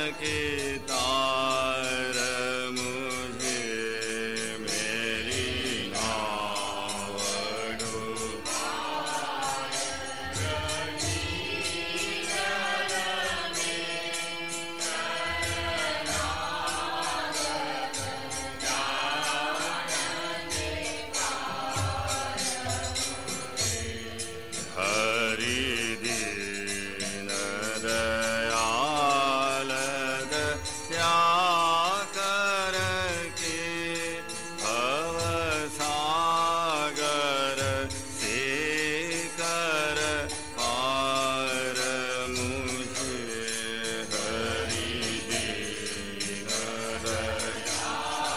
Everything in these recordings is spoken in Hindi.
के तार मुझे मेरी नाव डुबाए रही जल में हरि दीन दयाल दया कर के भव सागर से कर पार मुझे हरि दीन दया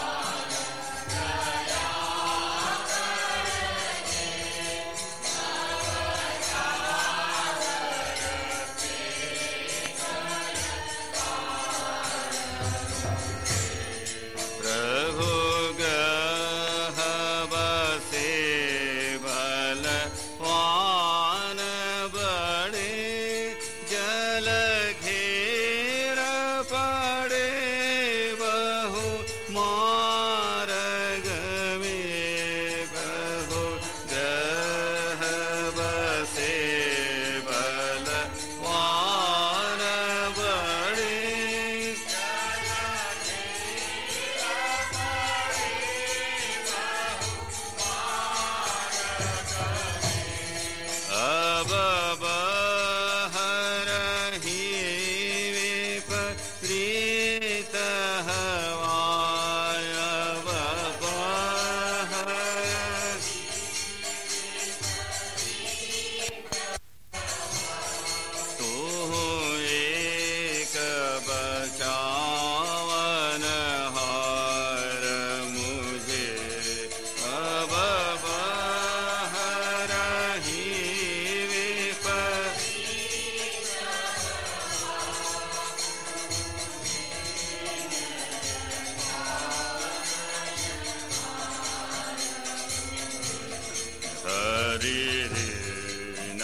प्रभु ग्रह बसे बलवान बड़े जल घेर पड़े बहु मार्ग में प्रभु ग्रह बसे बलवान बड़े अब बहरही विपरीत हवाय अब बहरही तो एक बचावन हार मुझे अब बहरही हरि दीन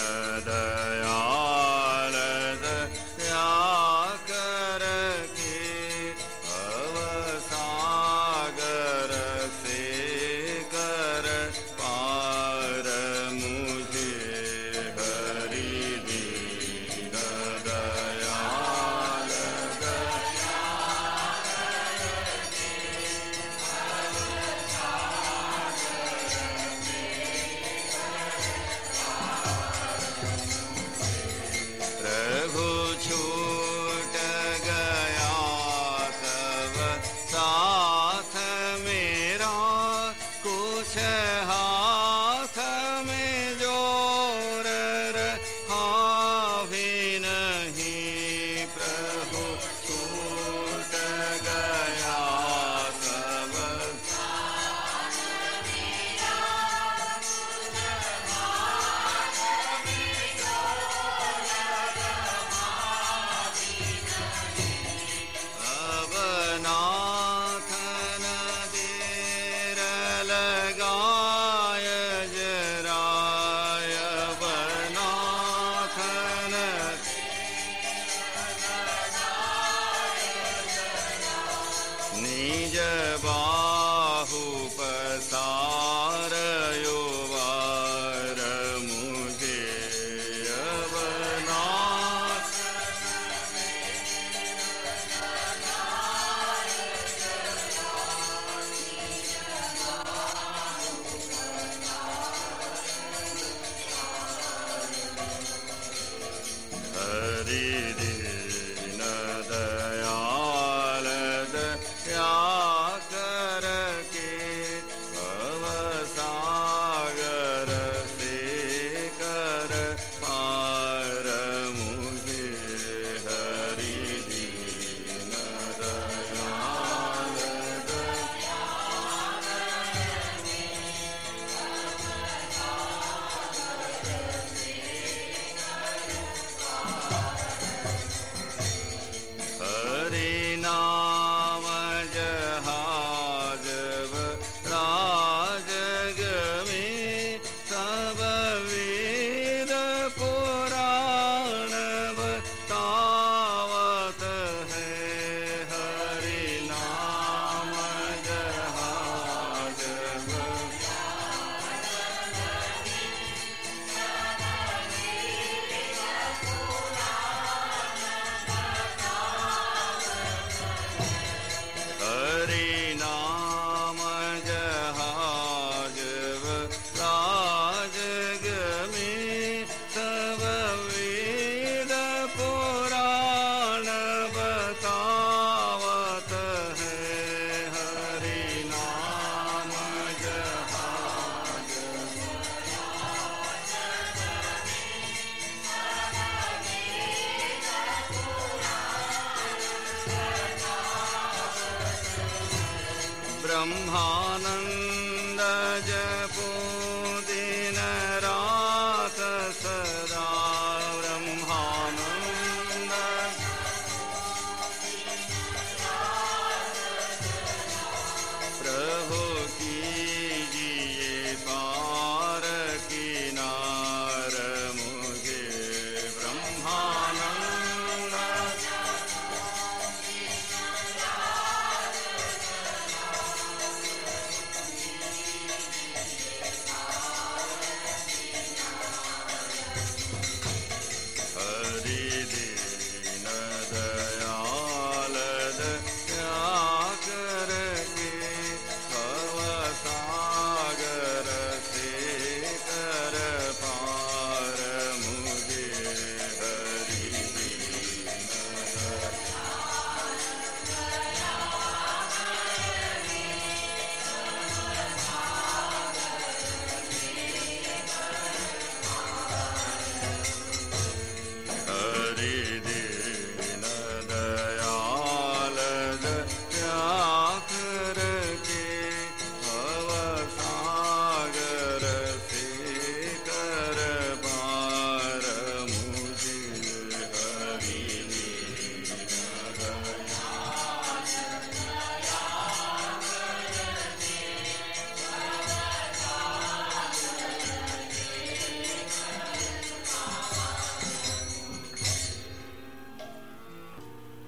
दयाल दया कर के भव सागर से कर पार मुझे हरि दीन दयाल दया प्रभु छूट गया सब साथ मेरा कुछ हाथ में जोर रहा भी नहीं प्रभु छूट गया सब अब नाथन देर लगाय जराय अब नाथन निज बाहु पसारयो वार मुझे अब नाथ हरि दीन दयाल दया कर ब्रह्मानंद जप